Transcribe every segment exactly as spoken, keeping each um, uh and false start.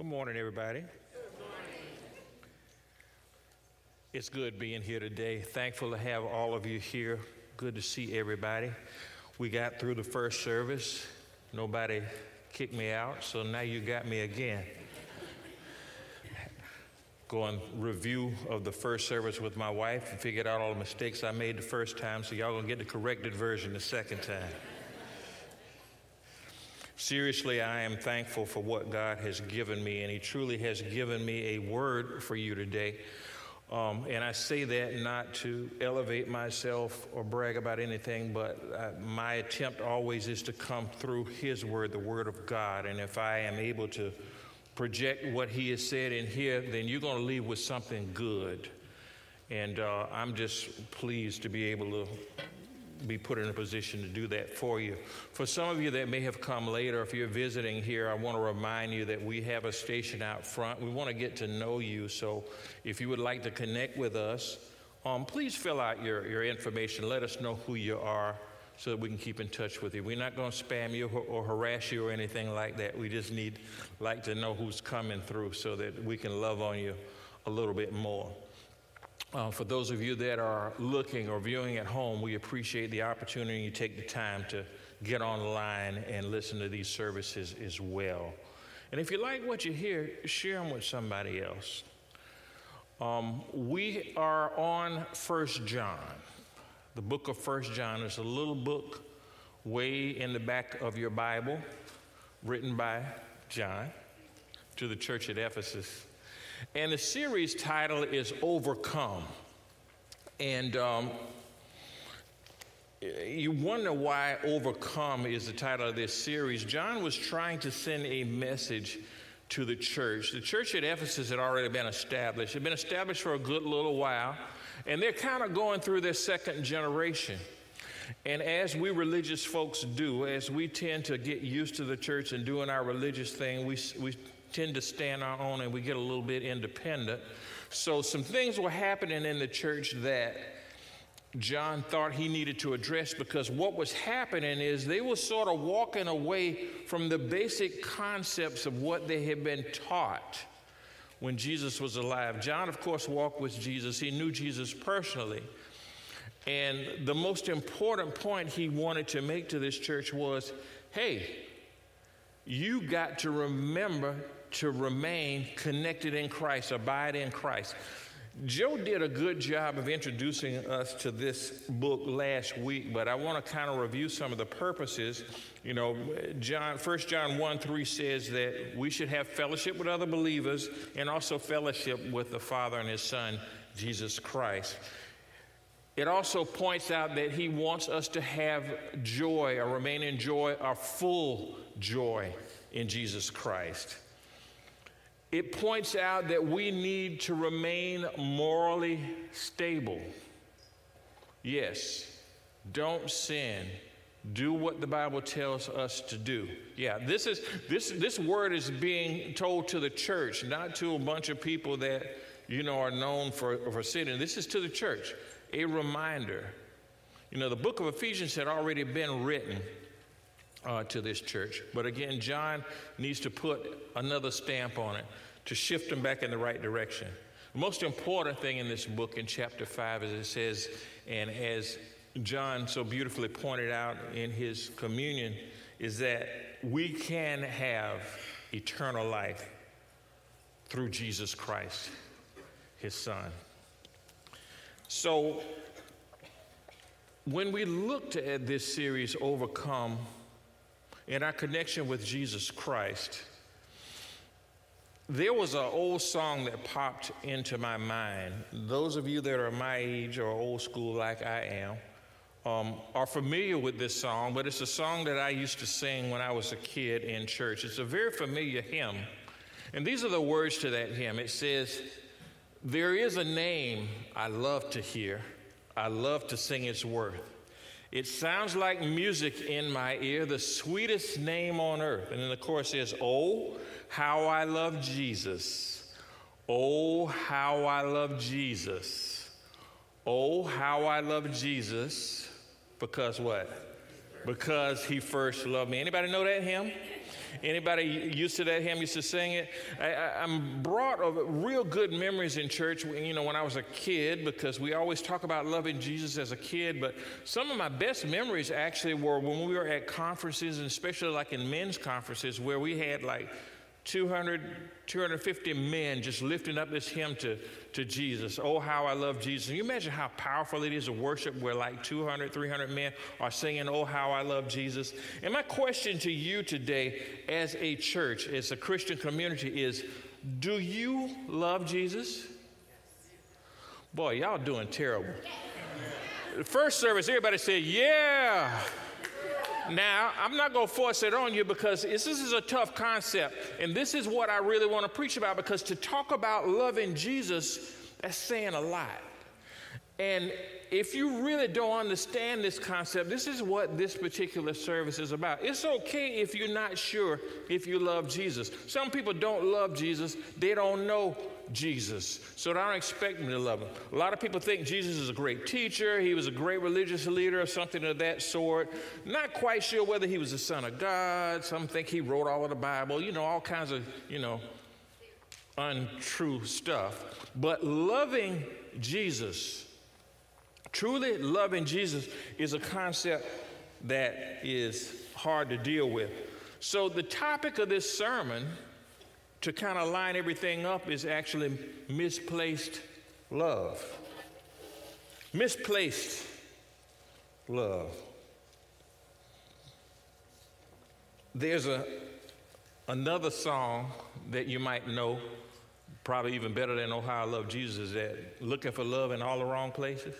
Good morning, everybody. Good morning. It's good being here today. Thankful to have all of you here. Good to see everybody. We got through the first service. Nobody kicked me out, so now you got me again. Go on review of the first service with my wife and figured out all the mistakes I made the first time, so y'all gonna get the corrected version the second time. Seriously, I am thankful for what God has given me, and He truly has given me a word for you today. Um, and I say that not to elevate myself or brag about anything, but uh, my attempt always is to come through His word, the word of God. And if I am able to project what He has said in here, then you're going to leave with something good. And uh, I'm just pleased to be able to be put in a position to do that for you. For some of you that may have come later, if you're visiting here, I want to remind you that we have a station out front. We want to get to know you, so if you would like to connect with us, um, please fill out your, your information. Let us know who you are so that we can keep in touch with you. We're not going to spam you or, or harass you or anything like that. We just need like to know who's coming through so that we can love on you a little bit more. Uh, for those of you that are looking or viewing at home, we appreciate the opportunity you take the time to get online and listen to these services as well. And if you like what you hear, share them with somebody else. Um, we are on First John. The book of First John is a little book way in the back of your Bible, written by John to the church at Ephesus. And the series title is Overcome. And um, you wonder why Overcome is the title of this series. John was trying to send a message to the church. The church at Ephesus had already been established. It had been established for a good little while. And they're kind of going through their second generation. And as we religious folks do, as we tend to get used to the church and doing our religious thing, we we tend to stand our own and we get a little bit independent. So some things were happening in the church that John thought he needed to address, because what was happening is they were sort of walking away from the basic concepts of what they had been taught when Jesus was alive. John, of course, walked with Jesus. He knew Jesus personally. And the most important point he wanted to make to this church was, hey, you got to remember to remain connected in Christ, abide in Christ. Joe did a good job of introducing us to this book last week, but I want to kind of review some of the purposes. You know, John, First John one three says that we should have fellowship with other believers and also fellowship with the Father and His Son, Jesus Christ. It also points out that He wants us to have joy or remain in joy, or full joy in Jesus Christ. It points out that we need to remain morally stable. Yes, don't sin. Do what the Bible tells us to do. Yeah, this is this this word is being told to the church, not to a bunch of people that, you know, are known for, for sinning. This is to the church, a reminder. You know, the book of Ephesians had already been written Uh, to this church. But again, John needs to put another stamp on it to shift them back in the right direction. The most important thing in this book in chapter five is it says, and as John so beautifully pointed out in his communion, is that we can have eternal life through Jesus Christ, His Son. So when we looked at this series, Overcome, in our connection with Jesus Christ, there was an old song that popped into my mind. Those of you that are my age or old school like I am um, are familiar with this song, but it's a song that I used to sing when I was a kid in church. It's a very familiar hymn, and these are the words to that hymn. It says, "There is a name I love to hear, I love to sing its worth. It sounds like music in my ear, the sweetest name on earth." And then the chorus says, "Oh, how I love Jesus. Oh, how I love Jesus. Oh, how I love Jesus." Because what? because he first loved me. Anybody know that hymn? Anybody used to that hymn, used to sing it? I, I, I'm brought of real good memories in church, you know, when I was a kid, because we always talk about loving Jesus as a kid, but some of my best memories actually were when we were at conferences, and especially like in men's conferences, where we had like two hundred, two hundred fifty men just lifting up this hymn to, to Jesus. Oh, how I love Jesus. Can you imagine how powerful it is to worship where like two hundred, three hundred men are singing, oh, how I love Jesus? And my question to you today as a church, as a Christian community is, do you love Jesus? Boy, y'all doing terrible. The first service, everybody said, yeah. Now, I'm not going to force it on you because this is a tough concept, and this is what I really want to preach about, because to talk about loving Jesus, that's saying a lot. And if you really don't understand this concept, this is what this particular service is about. It's okay if you're not sure if you love Jesus. Some people don't love Jesus. They don't know Jesus, so I don't expect them to love him. A lot of people think Jesus is a great teacher. He was a great religious leader or something of that sort. Not quite sure whether he was the Son of God. Some think he wrote all of the Bible. You know, all kinds of, you know, untrue stuff. But loving Jesus, truly loving Jesus, is a concept that is hard to deal with. So the topic of this sermon, to kind of line everything up, is actually misplaced love. Misplaced love. There's a another song that you might know, probably even better than Oh How I Love Jesus, is that looking for love in all the wrong places.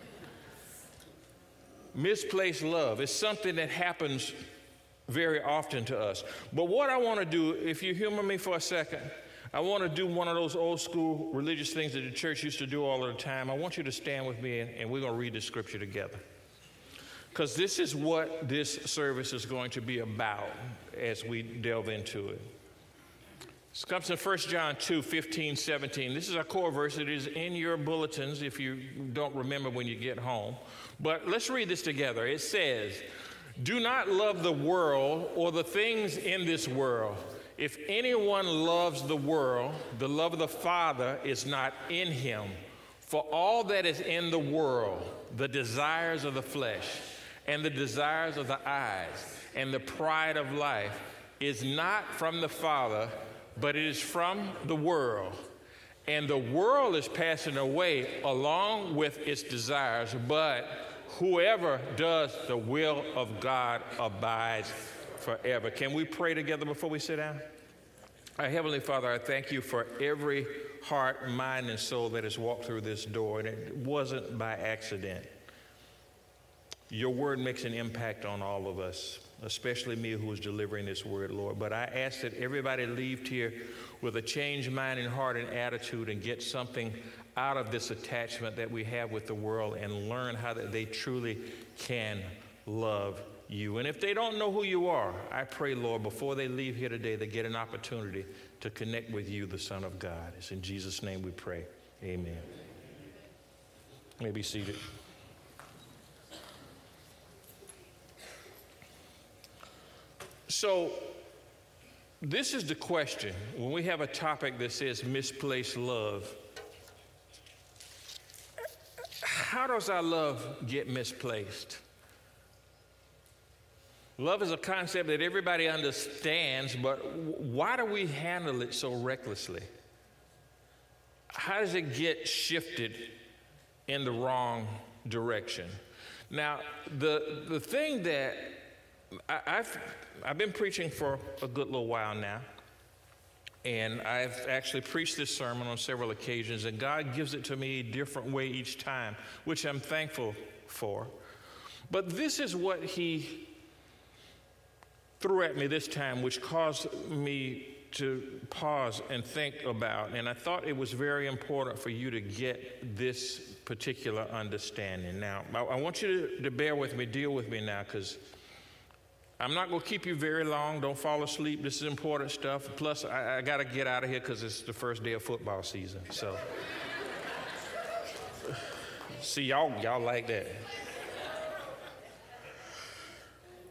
Misplaced love is something that happens very often to us. But what I want to do, if you humor me for a second, I want to do one of those old school religious things that the church used to do all of the time. I want you to stand with me, and, and we're going to read the scripture together. Because this is what this service is going to be about as we delve into it. This comes in First John two, fifteen, seventeen. This is our core verse. It is in your bulletins if you don't remember when you get home. But let's read this together. It says, do not love the world or the things in this world. If anyone loves the world, the love of the Father is not in him. For all that is in the world, the desires of the flesh and the desires of the eyes and the pride of life, is not from the Father, but it is from the world. And the world is passing away along with its desires, but whoever does the will of God abides forever. Can we pray together before we sit down? Our Heavenly Father, I thank you for every heart, mind, and soul that has walked through this door, and it wasn't by accident. Your word makes an impact on all of us, especially me who is delivering this word, Lord. But I ask that everybody leave here with a changed mind and heart and attitude and get something out of this attachment that we have with the world and learn how that they truly can love you. And if they don't know who you are, I pray, Lord, before they leave here today, they get an opportunity to connect with you, the Son of God. It's in Jesus' name we pray. Amen. You may be seated. So this is the question. When we have a topic that says misplaced love, how does our love get misplaced? Love is a concept that everybody understands, but why do we handle it so recklessly? How does it get shifted in the wrong direction? Now, the the thing that I, I've I've been preaching for a good little while now, and I've actually preached this sermon on several occasions, and God gives it to me a different way each time, which I'm thankful for. But this is what he threw at me this time, which caused me to pause and think about, and I thought it was very important for you to get this particular understanding. Now, I, I want you to, to bear with me, deal with me now, because I'm not going to keep you very long. Don't fall asleep. This is important stuff. Plus, I, I got to get out of here because it's the first day of football season. So, see, y'all, y'all like that.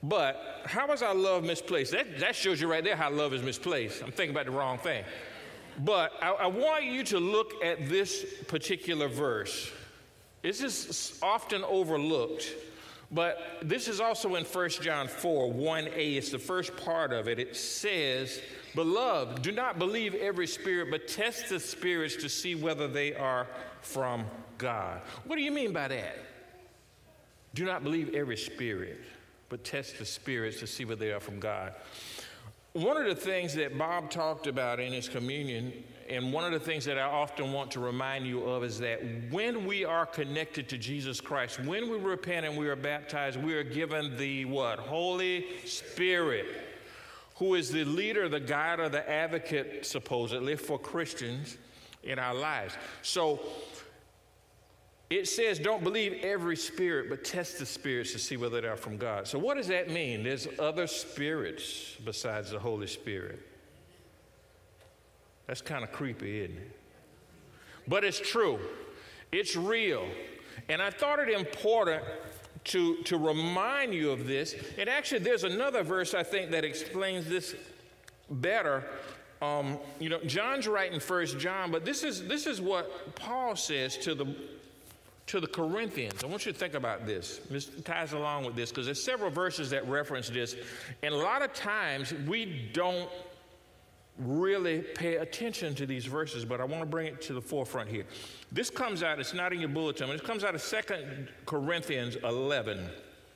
But how is our love misplaced? That, that shows you right there how love is misplaced. I'm thinking about the wrong thing. But I, I want you to look at this particular verse. This is often overlooked, but this is also in First John four, one a. It's the first part of it. It says, "Beloved, do not believe every spirit, but test the spirits to see whether they are from God." What do you mean by that? Do not believe every spirit, but test the spirits to see whether they are from God. One of the things that Bob talked about in his communion, and one of the things that I often want to remind you of, is that when we are connected to Jesus Christ, when we repent and we are baptized, we are given the what? Holy Spirit, who is the leader, the guide, or the advocate, supposedly, for Christians in our lives. So it says, don't believe every spirit, but test the spirits to see whether they are from God. So what does that mean? There's other spirits besides the Holy Spirit. That's kind of creepy, isn't it? But it's true. It's real. And I thought it important to, to remind you of this. And actually, there's another verse, I think, that explains this better. Um, you know, John's writing First John, but this is, this is what Paul says to the to the Corinthians. I want you to think about this. This ties along with this because there's several verses that reference this. And a lot of times we don't really pay attention to these verses, but I want to bring it to the forefront here. This comes out, it's not in your bulletin, but it comes out of Second Corinthians eleven.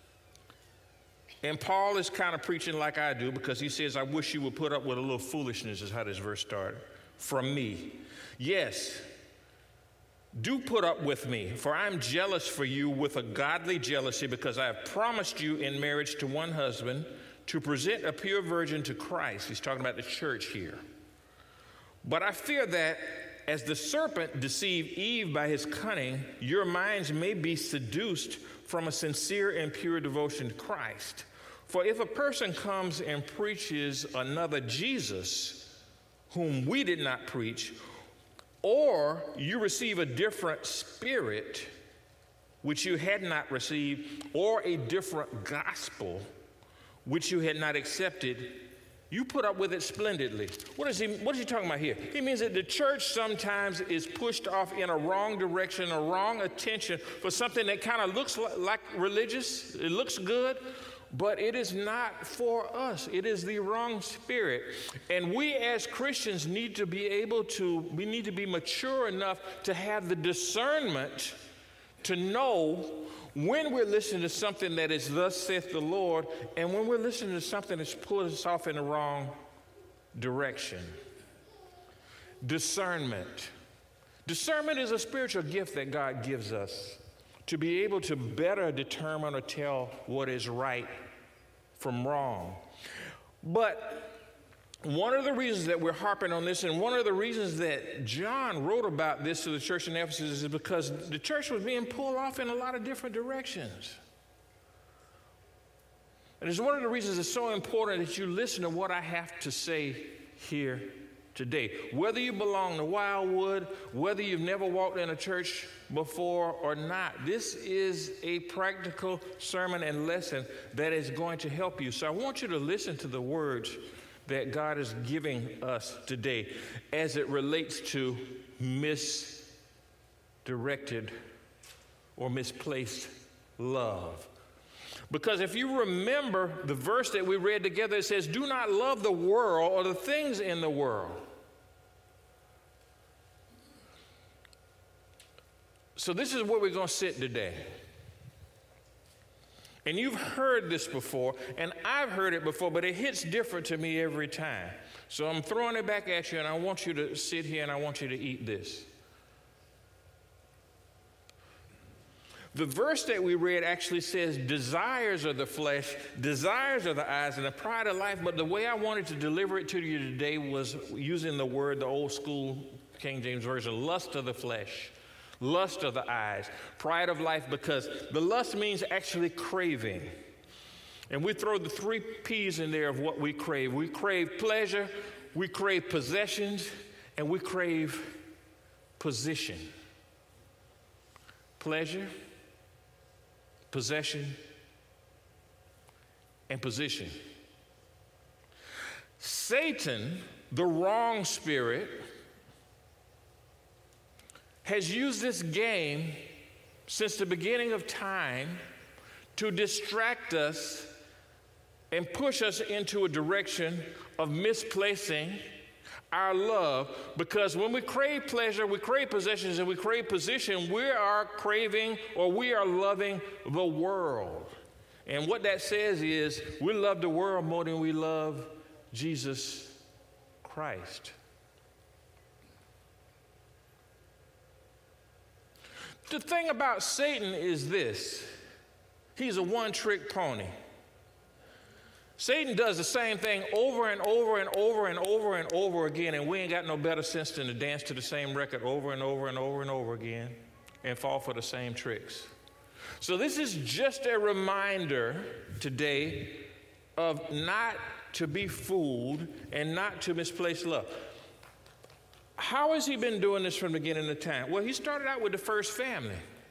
And Paul is kind of preaching like I do because he says, I wish you would put up with a little foolishness, is how this verse started, from me. Yes, do put up with me, for I'm jealous for you with a godly jealousy, because I have promised you in marriage to one husband to present a pure virgin to Christ. He's talking about the church here. But I fear that as the serpent deceived Eve by his cunning, your minds may be seduced from a sincere and pure devotion to Christ. For if a person comes and preaches another Jesus, whom we did not preach, or you receive a different spirit which you had not received, or a different gospel which you had not accepted, you put up with it splendidly. What is he, what is he talking about here? He means that the church sometimes is pushed off in a wrong direction, a wrong attention for something that kind of looks like, like religious. It looks good, but it is not for us. It is the wrong spirit. And we as Christians need to be able to, we need to be mature enough to have the discernment to know when we're listening to something that is thus saith the Lord, and when we're listening to something that's pulling us off in the wrong direction. Discernment. Discernment is a spiritual gift that God gives us to be able to better determine or tell what is right from wrong. But one of the reasons that we're harping on this, and one of the reasons that John wrote about this to the church in Ephesus, is because the church was being pulled off in a lot of different directions. And it's one of the reasons it's so important that you listen to what I have to say here today. Whether you belong to Wildwood, whether you've never walked in a church before or not, this is a practical sermon and lesson that is going to help you. So I want you to listen to the words that God is giving us today as it relates to misdirected or misplaced love. Because if you remember the verse that we read together, it says, do not love the world or the things in the world. So this is where we're going to sit today. And you've heard this before, and I've heard it before, but it hits different to me every time. So I'm throwing it back at you, and I want you to sit here, and I want you to eat this. The verse that we read actually says, desires of the flesh, desires of the eyes, and the pride of life. But the way I wanted to deliver it to you today was using the word, the old school King James Version, lust of the flesh. Lust of the eyes, pride of life, because the lust means actually craving. And we throw the three P's in there of what we crave. We crave pleasure, we crave possessions, and we crave position. Pleasure, possession, and position. Satan, the wrong spirit, has used this game since the beginning of time to distract us and push us into a direction of misplacing our love, because when we crave pleasure, we crave possessions, and we crave position, we are craving or we are loving the world. And what that says is we love the world more than we love Jesus Christ. The thing about Satan is this: he's a one-trick pony. Satan does the same thing over and over and over and over and over again, and we ain't got no better sense than to dance to the same record over and over and over and over again and fall for the same tricks. So this is just a reminder today of not to be fooled and not to misplace love. How has he been doing this from the beginning of time? Well, he started out with the first family.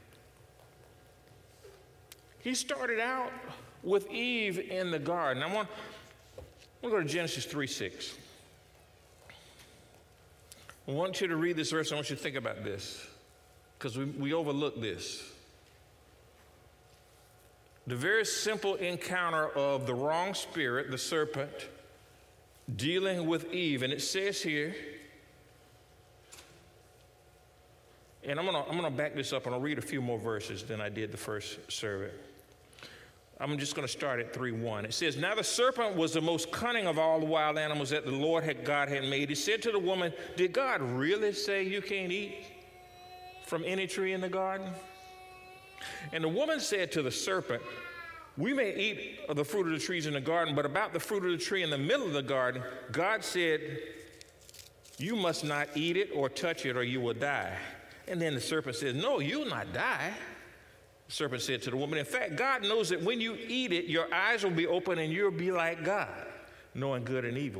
He started out with Eve in the garden. I want, I want to go to Genesis three six. I want you to read this verse. I want you to think about this, because we, we overlook this. The very simple encounter of the wrong spirit, the serpent, dealing with Eve. And it says here, and I'm gonna, I'm gonna back this up and I'll read a few more verses than I did the first survey. I'm just going to start at three one. It says, "Now the serpent was the most cunning of all the wild animals that the Lord had, God had made. He said to the woman, 'Did God really say you can't eat from any tree in the garden?' And the woman said to the serpent, 'We may eat of the fruit of the trees in the garden, but about the fruit of the tree in the middle of the garden, God said, you must not eat it or touch it or you will die.' And then the serpent says, 'No, you'll not die.' The serpent said to the woman, 'In fact, God knows that when you eat it, your eyes will be open and you'll be like God, knowing good and evil.'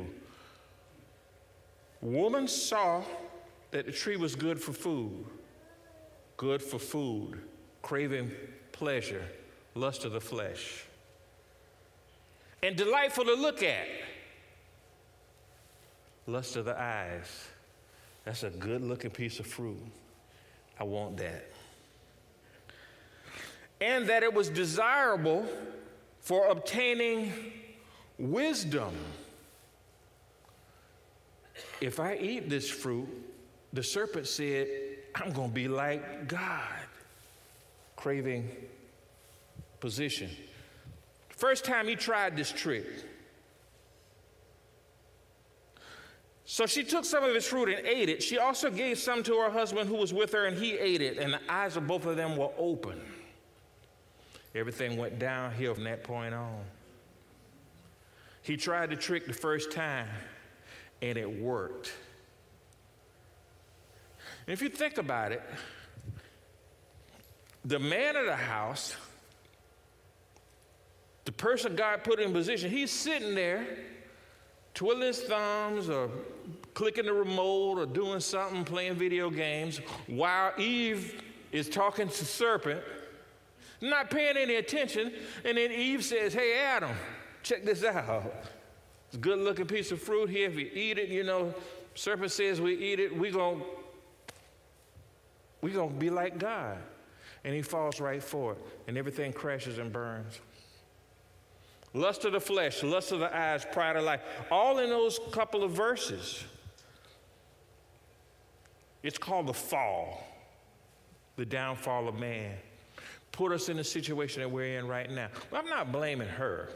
Woman saw that the tree was good for food, good for food, craving pleasure, lust of the flesh, and delightful to look at, lust of the eyes. That's a good-looking piece of fruit. I want that. And that it was desirable for obtaining wisdom. If I eat this fruit," the serpent said, "I'm going to be like God," craving position. First time he tried this trick. So she took some of his fruit and ate it. She also gave some to her husband who was with her, and he ate it, and the eyes of both of them were open. Everything went downhill from that point on. He tried the trick the first time, and it worked. And if you think about it, the man of the house, the person God put in position, he's sitting there twiddling his thumbs or clicking the remote or doing something, playing video games, while Eve is talking to the serpent, not paying any attention. And then Eve says, "Hey, Adam, check this out. It's a good-looking piece of fruit here. If you eat it, you know, serpent says we eat it, we're going we gonna be like God." And he falls right for it, and everything crashes and burns. Lust of the flesh, lust of the eyes, pride of life, all in those couple of verses. It's called the fall, the downfall of man. Put us in the situation that we're in right now. But I'm not blaming her.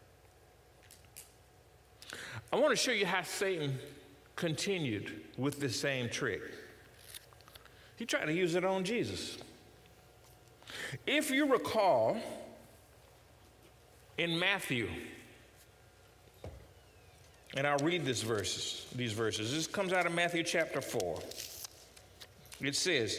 I want to show you how Satan continued with the same trick. He tried to use it on Jesus. If you recall, in Matthew, and I'll read this verses, these verses. This comes out of Matthew chapter four. It says,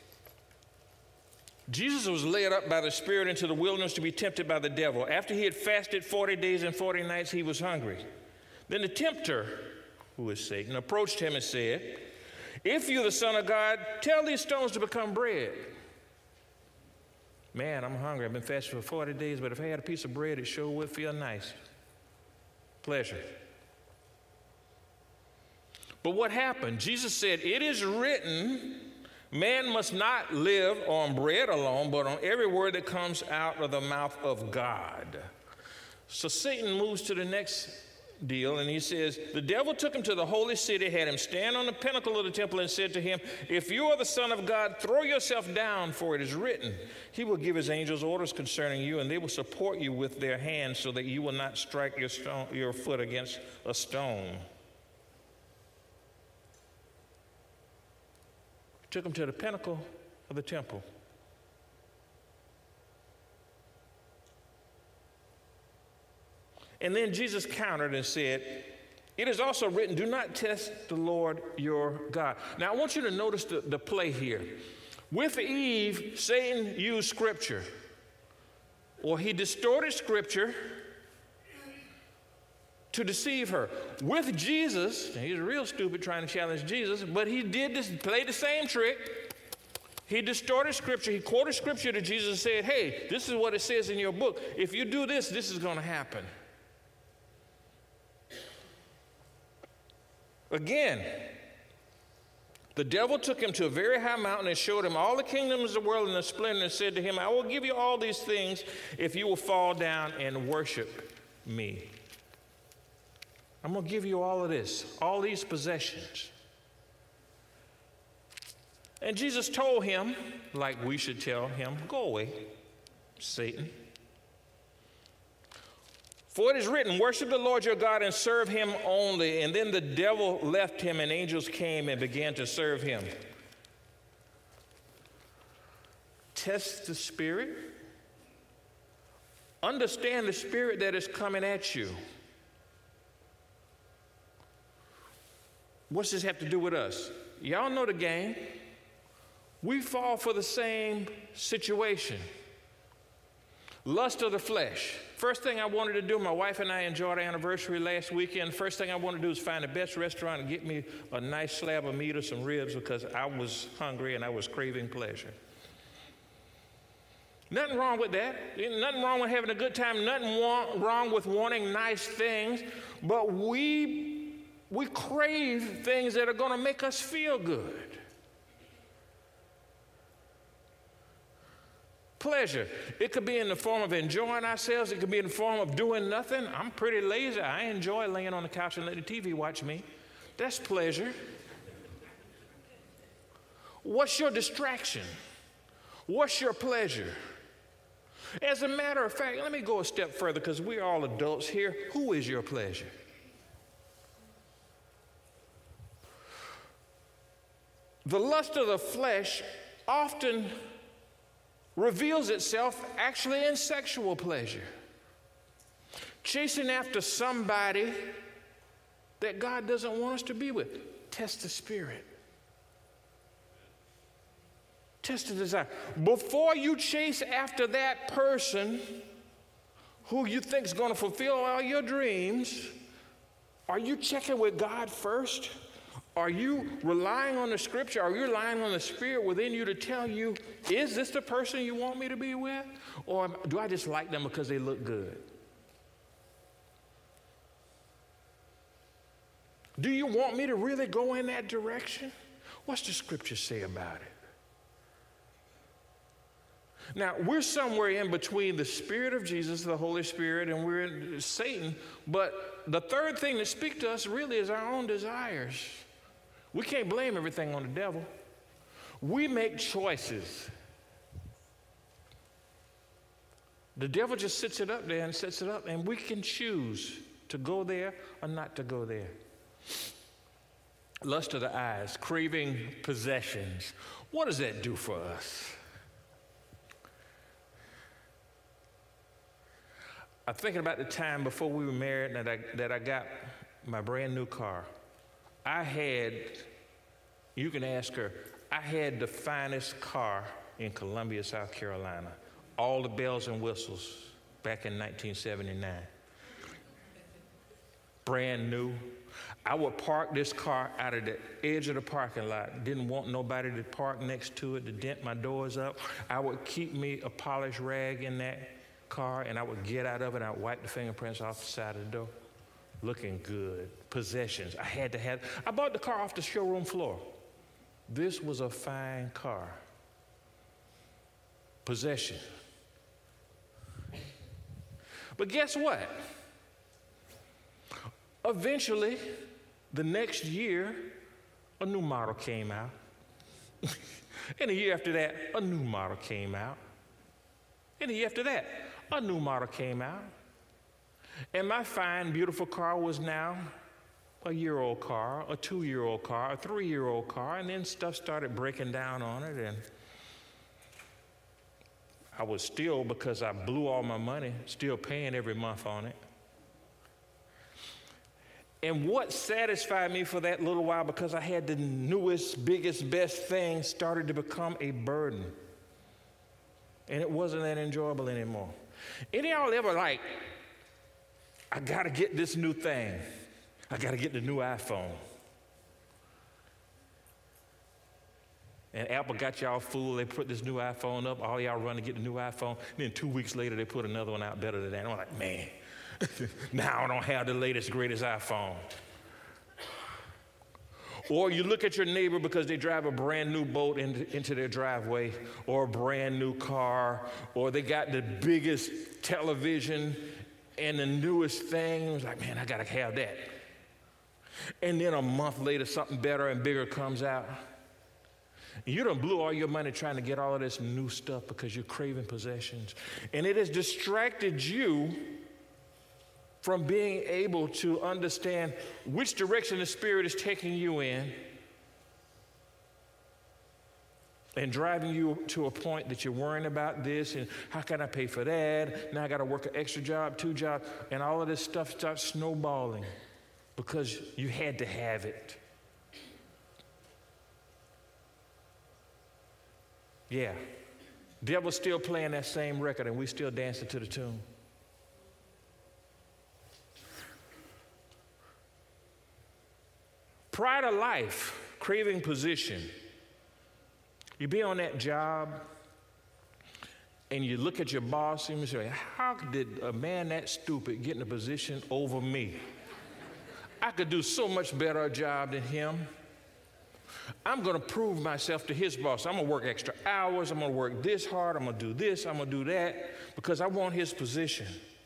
"Jesus was led up by the Spirit into the wilderness to be tempted by the devil. After he had fasted forty days and forty nights, he was hungry. Then the tempter, who is Satan, approached him and said, 'If you're the Son of God, tell these stones to become bread.' Man, I'm hungry. I've been fasting for forty days, but if I had a piece of bread, it sure would feel nice. Pleasure. But what happened? Jesus said, it is written, man must not live on bread alone, but on every word that comes out of the mouth of God. So Satan moves to the next deal, and he says, the devil took him to the holy city, had him stand on the pinnacle of the temple, and said to him, if you are the Son of God, throw yourself down, for it is written, he will give his angels orders concerning you, and they will support you with their hands so that you will not strike your, stone, your foot against a stone. Took him to the pinnacle of the temple. And then Jesus countered and said, it is also written, do not test the Lord your God. Now I want you to notice the, the play here. With Eve, Satan used scripture, or he distorted scripture to deceive her. With Jesus, he's real stupid trying to challenge Jesus, but he did this, played the same trick. He distorted scripture. He quoted scripture to Jesus and said, hey, this is what it says in your book. If you do this, this is going to happen. Again, the devil took him to a very high mountain and showed him all the kingdoms of the world and the splendor, and said to him, I will give you all these things if you will fall down and worship me. I'm going to give you all of this, all these possessions. And Jesus told him, like we should tell him, go away, Satan. For it is written, worship the Lord your God and serve him only. And then the devil left him, and angels came and began to serve him. Test the spirit. Understand the spirit that is coming at you. What's this have to do with us? Y'all know the game. We fall for the same situation. Lust of the flesh. First thing I wanted to do, my wife and I enjoyed our anniversary last weekend. First thing I wanted to do is find the best restaurant and get me a nice slab of meat or some ribs because I was hungry and I was craving pleasure. Nothing wrong with that. Nothing wrong with having a good time. Nothing wrong with wanting nice things. But we We crave things that are going to make us feel good. Pleasure. It could be in the form of enjoying ourselves. It could be in the form of doing nothing. I'm pretty lazy. I enjoy laying on the couch and letting the T V watch me. That's pleasure. What's your distraction? What's your pleasure? As a matter of fact, let me go a step further because we're all adults here. Who is your pleasure? The lust of the flesh often reveals itself actually in sexual pleasure. Chasing after somebody that God doesn't want us to be with. Test the spirit. Test the desire. Before you chase after that person who you think is going to fulfill all your dreams, are you checking with God first? Are you relying on the scripture? Are you relying on the spirit within you to tell you, is this the person you want me to be with? Or do I just like them because they look good? Do you want me to really go in that direction? What's the scripture say about it? Now, we're somewhere in between the Spirit of Jesus, the Holy Spirit, and we're in Satan. But the third thing that speaks to us really is our own desires. We can't blame everything on the devil. We make choices. The devil just sits it up there and sets it up, and we can choose to go there or not to go there. Lust of the eyes, craving possessions. What does that do for us? I'm thinking about the time before we were married that I, that I got my brand new car. I had, you can ask her, I had the finest car in Columbia, South Carolina. All the bells and whistles back in nineteen seventy-nine. brand new. I would park this car out of the edge of the parking lot. Didn't want nobody to park next to it to dent my doors up. I would keep me a polished rag in that car, and I would get out of it, and I would wipe the fingerprints off the side of the door. Looking good. Possessions. I had to have. I bought the car off the showroom floor. This was a fine car. Possession. But guess what? Eventually, the next year, a new model came out. And a year after that, a new model came out. And a year after that, a new model came out. And my fine, beautiful car was now a year-old car, a two-year-old car, a three-year-old car, and then stuff started breaking down on it, and I was still, because I blew all my money, still paying every month on it. And what satisfied me for that little while, because I had the newest, biggest, best thing, started to become a burden. And it wasn't that enjoyable anymore. Any of y'all ever like, I got to get this new thing. I got to get the new iPhone. And Apple got y'all fooled. They put this new iPhone up. All y'all run to get the new iPhone. And then two weeks later, they put another one out better than that. And I'm like, man, now I don't have the latest, greatest iPhone. Or you look at your neighbor because they drive a brand new boat into, into their driveway, or a brand new car, or they got the biggest television and the newest thing. It was like, man, I got to have that. And then a month later, something better and bigger comes out. You done blew all your money trying to get all of this new stuff because you're craving possessions. And it has distracted you from being able to understand which direction the Spirit is taking you in and driving you to a point that you're worrying about this and how can I pay for that? Now I got to work an extra job, two jobs, and all of this stuff starts snowballing because you had to have it. Yeah, devil's still playing that same record and we still dancing to the tune. Pride of life, craving position. You be on that job and you look at your boss and you say, how did a man that stupid get in a position over me? I could do so much better a job than him. I'm going to prove myself to his boss. I'm going to work extra hours. I'm going to work this hard. I'm going to do this. I'm going to do that because I want his position.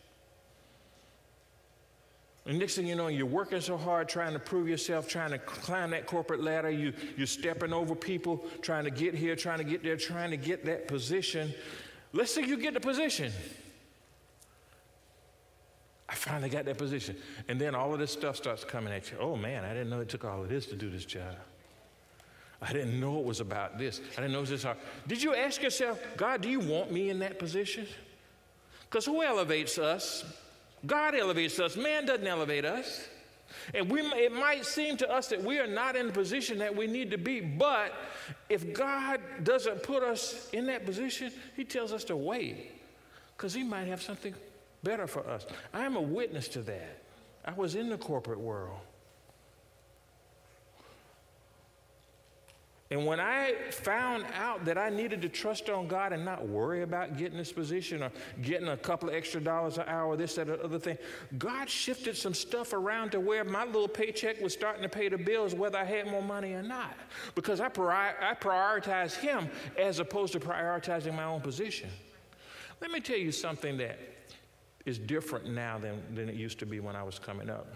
And next thing you know, you're working so hard trying to prove yourself, trying to climb that corporate ladder. You, you're stepping over people, trying to get here, trying to get there, trying to get that position. Let's say you get the position. I finally got that position. And then all of this stuff starts coming at you. Oh, man, I didn't know it took all of this to do this job. I didn't know it was about this. I didn't know it was this hard. Did you ask yourself, God, do you want me in that position? Because who elevates us? God elevates us. Man doesn't elevate us. And we, it might seem to us that we are not in the position that we need to be, but if God doesn't put us in that position, he tells us to wait because he might have something better for us. I am a witness to that. I was in the corporate world. And when I found out that I needed to trust on God and not worry about getting this position or getting a couple of extra dollars an hour, this, that, or other thing, God shifted some stuff around to where my little paycheck was starting to pay the bills whether I had more money or not. Because I, pri- I prioritized him as opposed to prioritizing my own position. Let me tell you something that is different now than, than it used to be when I was coming up.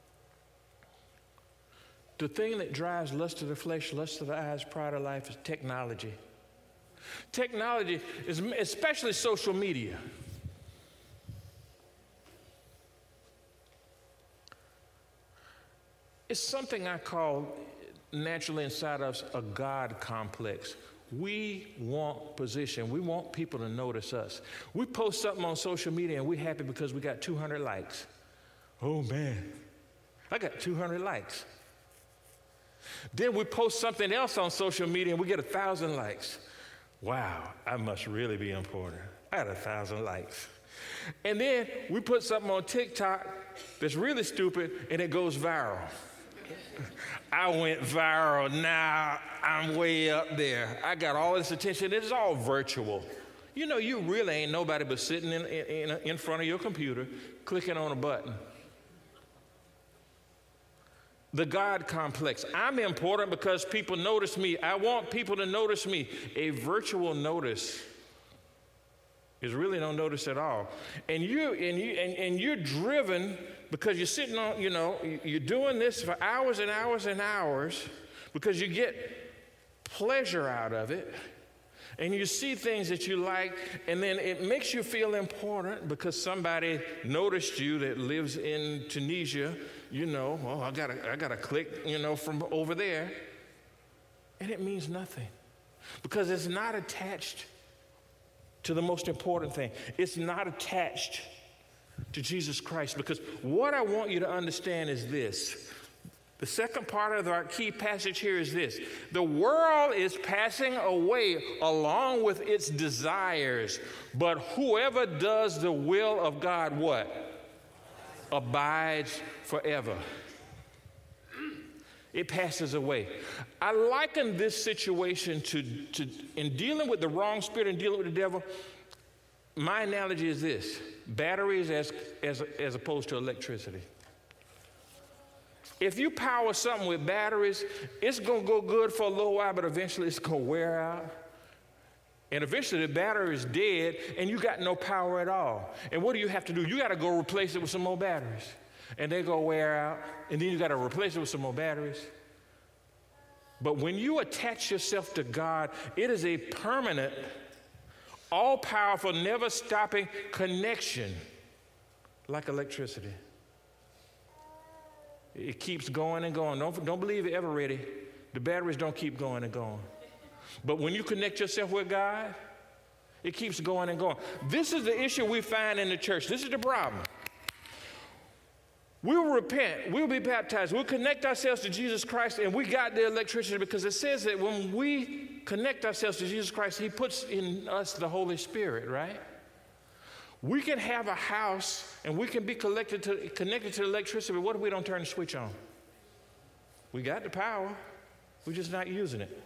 The thing that drives lust of the flesh, lust of the eyes, pride of life is technology. Technology is especially social media. It's something I call naturally inside us a God complex. We want position. We want people to notice us. We post something on social media and we're happy because we got two hundred likes. Oh man, I got two hundred likes. Then we post something else on social media and we get a thousand likes. Wow, I must really be important. I had a thousand likes. And then we put something on TikTok that's really stupid, and it goes viral. I went viral. Now I'm way up there. I got all this attention. It's all virtual. You know, you really ain't nobody but sitting in, in, in front of your computer, clicking on a button. The God complex. I'm important because people notice me. I want people to notice me. A virtual notice is really no notice at all. And you and you and, and you're driven because you're sitting on, you know, you're doing this for hours and hours and hours because you get pleasure out of it. And you see things that you like, and then it makes you feel important because somebody noticed you that lives in Tunisia. You know, well, I gotta, I gotta click, you know, from over there. And it means nothing because it's not attached to the most important thing. It's not attached to Jesus Christ, because what I want you to understand is this. The second part of our key passage here is this. The world is passing away along with its desires, but whoever does the will of God, what? Abides forever. It passes away. I liken this situation to, to, in dealing with the wrong spirit and dealing with the devil, my analogy is this. Batteries as, as, as opposed to electricity. If you power something with batteries, it's going to go good for a little while, but eventually it's going to wear out. And eventually the battery is dead, and you got no power at all. And what do you have to do? You got to go replace it with some more batteries. And they go wear out, and then you got to replace it with some more batteries. But when you attach yourself to God, it is a permanent, all-powerful, never-stopping connection, like electricity. It keeps going and going. Don't, don't believe it ever ready. The batteries don't keep going and going. But when you connect yourself with God, it keeps going and going. This is the issue we find in the church. This is the problem. We'll repent. We'll be baptized. We'll connect ourselves to Jesus Christ, and we got the electricity because it says that when we connect ourselves to Jesus Christ, he puts in us the Holy Spirit, right? We can have a house and we can be collected to, connected to the electricity, but what if we don't turn the switch on? We got the power, we're just not using it.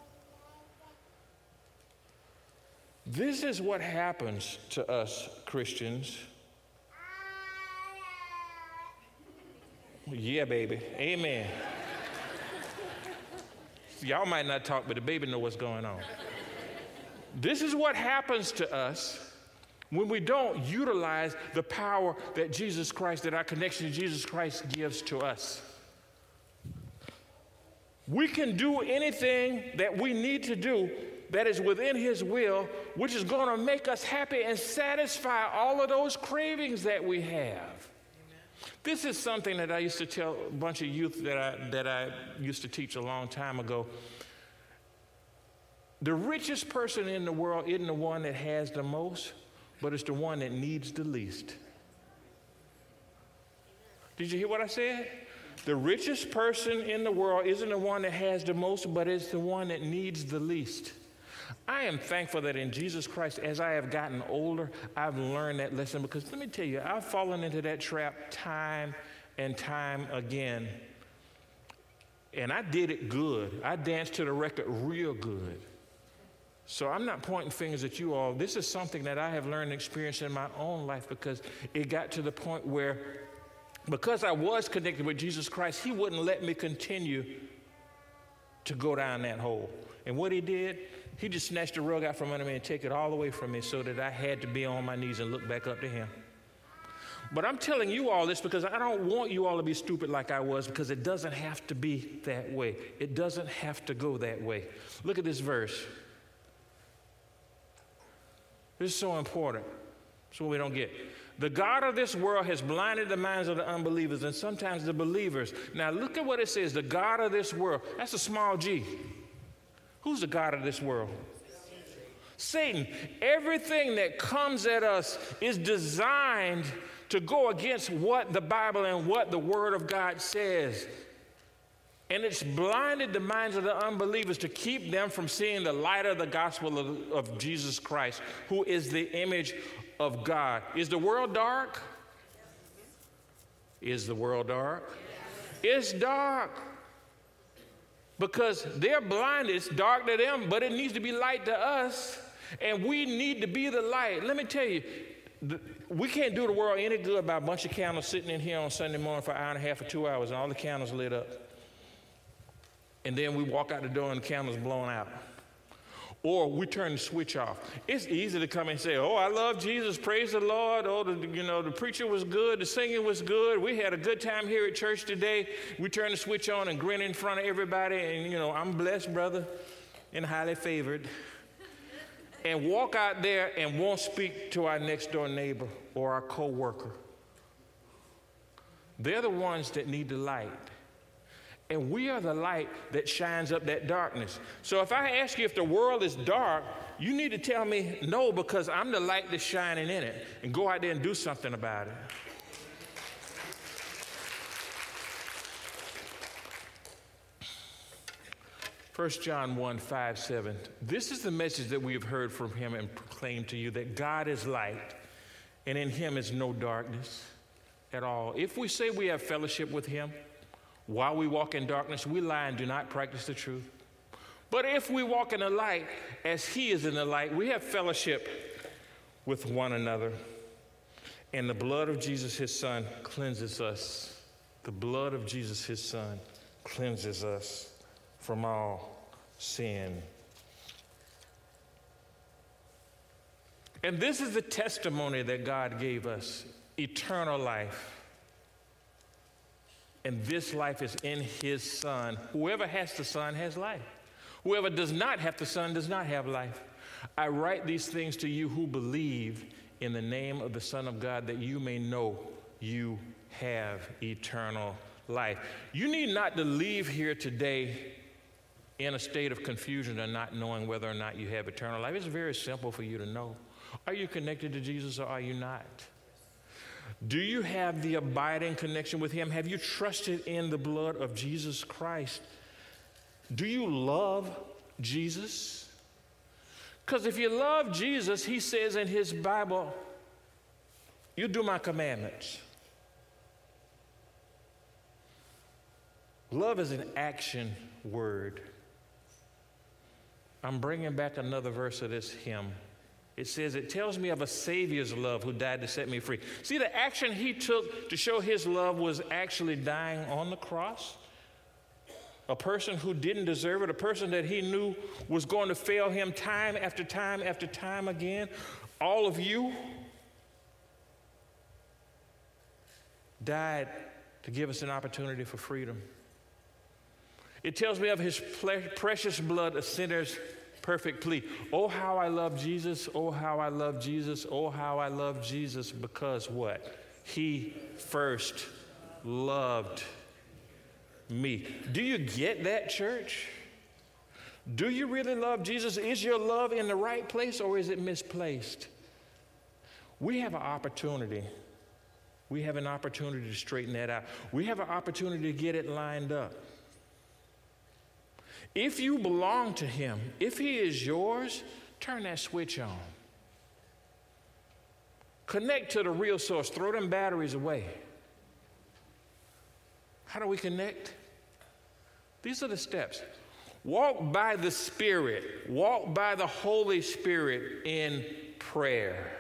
This is what happens to us Christians. Yeah, baby. Amen. Y'all might not talk, but the baby know what's going on. This is what happens to us when we don't utilize the power that Jesus Christ, that our connection to Jesus Christ gives to us. We can do anything that we need to do that is within his will, which is going to make us happy and satisfy all of those cravings that we have. Amen. This is something that I used to tell a bunch of youth that I, that I used to teach a long time ago. The richest person in the world isn't the one that has the most, but it's the one that needs the least. Did you hear what I said? The richest person in the world isn't the one that has the most, but it's the one that needs the least. I am thankful that in Jesus Christ, as I have gotten older, I've learned that lesson, because let me tell you, I've fallen into that trap time and time again. And I did it good. I danced to the record real good. So I'm not pointing fingers at you all. This is something that I have learned and experienced in my own life, because it got to the point where, because I was connected with Jesus Christ, he wouldn't let me continue to go down that hole. And what he did, he just snatched the rug out from under me and take it all away from me, so that I had to be on my knees and look back up to him. But I'm telling you all this because I don't want you all to be stupid like I was, because it doesn't have to be that way. It doesn't have to go that way. Look at this verse. This is so important. It's what we don't get. The God of this world has blinded the minds of the unbelievers and sometimes the believers. Now look at what it says, the God of this world. That's a small g. Who's the God of this world? Satan. Everything that comes at us is designed to go against what the Bible and what the Word of God says. And it's blinded the minds of the unbelievers to keep them from seeing the light of the gospel of, of Jesus Christ, who is the image of God. Is the world dark? Is the world dark? It's dark. Because they're blind, it's dark to them, but it needs to be light to us. And we need to be the light. Let me tell you, we can't do the world any good by a bunch of candles sitting in here on Sunday morning for an hour and a half or two hours and all the candles lit up. And then we walk out the door and the candles blown out. Or we turn the switch off. It's easy to come and say, oh, I love Jesus, praise the Lord. Oh, the, you know, the preacher was good, the singing was good. We had a good time here at church today. We turn the switch on and grin in front of everybody. And, you know, I'm blessed, brother, and highly favored. And walk out there and won't speak to our next door neighbor or our coworker. They're the ones that need the light. And we are the light that shines up that darkness. So if I ask you if the world is dark, you need to tell me no, because I'm the light that's shining in it. And go out there and do something about it. First John one, five, seven. This is the message that we have heard from him and proclaimed to you, that God is light, and in him is no darkness at all. If we say we have fellowship with him, while we walk in darkness, we lie and do not practice the truth. But if we walk in the light, as he is in the light, we have fellowship with one another. And the blood of Jesus, his son, cleanses us. The blood of Jesus, his son, cleanses us from all sin. And this is the testimony that God gave us, eternal life. And this life is in his son. Whoever has the son has life. Whoever does not have the son does not have life. I write these things to you who believe in the name of the Son of God, that you may know you have eternal life. You need not to leave here today in a state of confusion or not knowing whether or not you have eternal life. It's very simple for you to know. Are you connected to Jesus or are you not? Do you have the abiding connection with him? Have you trusted in the blood of Jesus Christ? Do you love Jesus? Because if you love Jesus, he says in his Bible, you do my commandments. Love is an action word. I'm bringing back another verse of this hymn. It says, it tells me of a Savior's love who died to set me free. See, the action he took to show his love was actually dying on the cross. A person who didn't deserve it, a person that he knew was going to fail him time after time after time again. All of you died to give us an opportunity for freedom. It tells me of his precious blood, a sinner's perfect plea. Oh, how I love Jesus. Oh, how I love Jesus. Oh, how I love Jesus. Because what? He first loved me. Do you get that, church? Do you really love Jesus? Is your love in the right place or is it misplaced? We have an opportunity. We have an opportunity to straighten that out. We have an opportunity to get it lined up. If you belong to him, if he is yours, turn that switch on. Connect to the real source. Throw them batteries away. How do we connect? These are the steps. Walk by the Spirit. Walk by the Holy Spirit in prayer.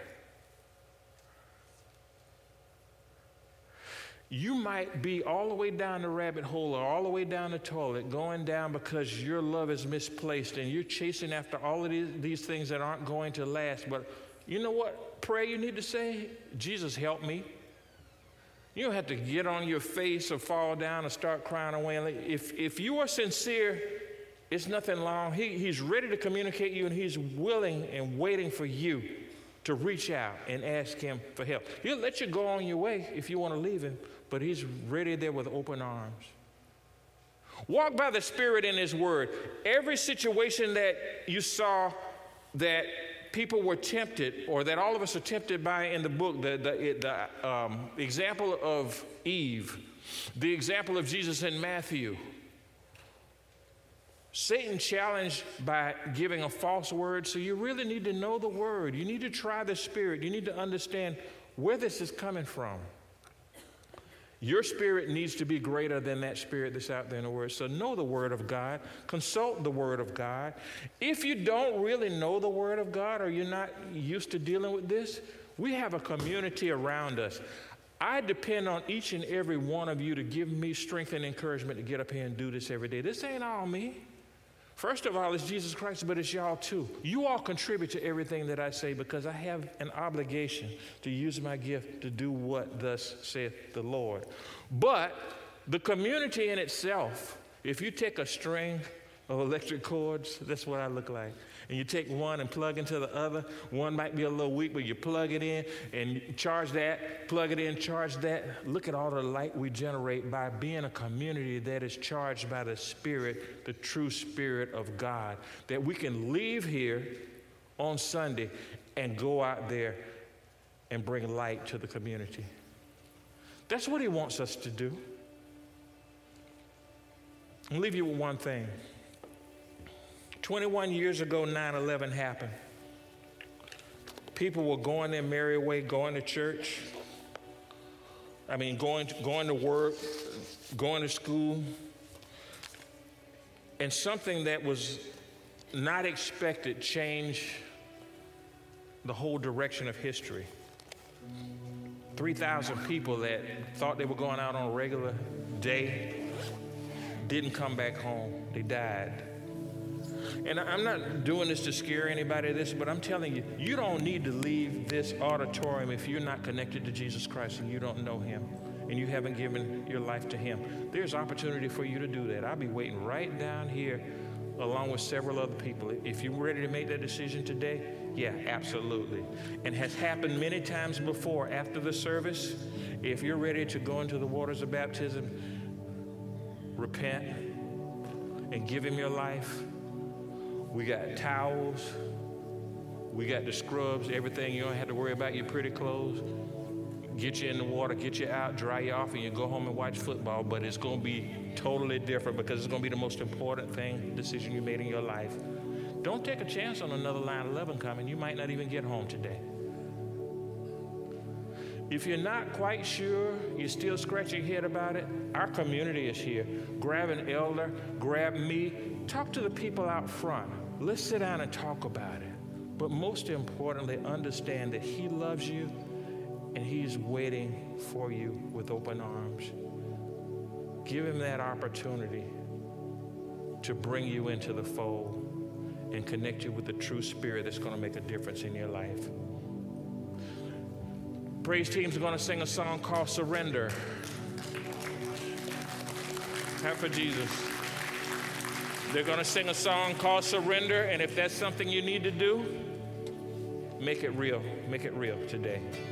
You might be all the way down the rabbit hole or all the way down the toilet, going down because your love is misplaced and you're chasing after all of these, these things that aren't going to last. But you know what prayer you need to say? Jesus, help me. You don't have to get on your face or fall down and start crying away. If, if you are sincere, it's nothing long. He, he's ready to communicate you, and he's willing and waiting for you to reach out and ask him for help. He'll let you go on your way if you want to leave him, but he's ready there with open arms. Walk by the Spirit in his word. Every situation that you saw that people were tempted, or that all of us are tempted by in the book, the, the, the um, example of Eve, the example of Jesus in Matthew, Satan challenged by giving a false word, so you really need to know the word. You need to try the Spirit. You need to understand where this is coming from. Your spirit needs to be greater than that spirit that's out there in the Word. So know the Word of God. Consult the Word of God. If you don't really know the Word of God or you're not used to dealing with this, we have a community around us. I depend on each and every one of you to give me strength and encouragement to get up here and do this every day. This ain't all me. First of all, it's Jesus Christ, but it's y'all too. You all contribute to everything that I say because I have an obligation to use my gift to do what thus saith the Lord. But the community in itself, if you take a string of electric cords, that's what I look like. And you take one and plug into the other. One might be a little weak, but you plug it in and charge that, plug it in, charge that. Look at all the light we generate by being a community that is charged by the Spirit, the true Spirit of God, that we can leave here on Sunday and go out there and bring light to the community. That's what He wants us to do. I'll leave you with one thing. twenty-one years ago, nine eleven happened. People were going their merry way, going to church. I mean, going to, going to work, going to school. And something that was not expected changed the whole direction of history. three thousand people that thought they were going out on a regular day didn't come back home. They died. And I'm not doing this to scare anybody this, but I'm telling you, you don't need to leave this auditorium if you're not connected to Jesus Christ and you don't know Him and you haven't given your life to Him. There's opportunity for you to do that. I'll be waiting right down here along with several other people. If you're ready to make that decision today, yeah, absolutely. And has happened many times before after the service. If you're ready to go into the waters of baptism, repent and give Him your life. We got towels, we got the scrubs, everything. You don't have to worry about your pretty clothes. Get you in the water, get you out, dry you off, and you go home and watch football. But it's going to be totally different because it's going to be the most important thing, decision you made in your life. Don't take a chance on another nine eleven coming. You might not even get home today. If you're not quite sure, you're still scratching your head about it, our community is here. Grab an elder, grab me, talk to the people out front. Let's sit down and talk about it. But most importantly, understand that He loves you and He's waiting for you with open arms. Give Him that opportunity to bring you into the fold and connect you with the true Spirit that's going to make a difference in your life. Praise team's going to sing a song called Surrender. Clap for Jesus. They're going to sing a song called Surrender, and if that's something you need to do, make it real. Make it real today.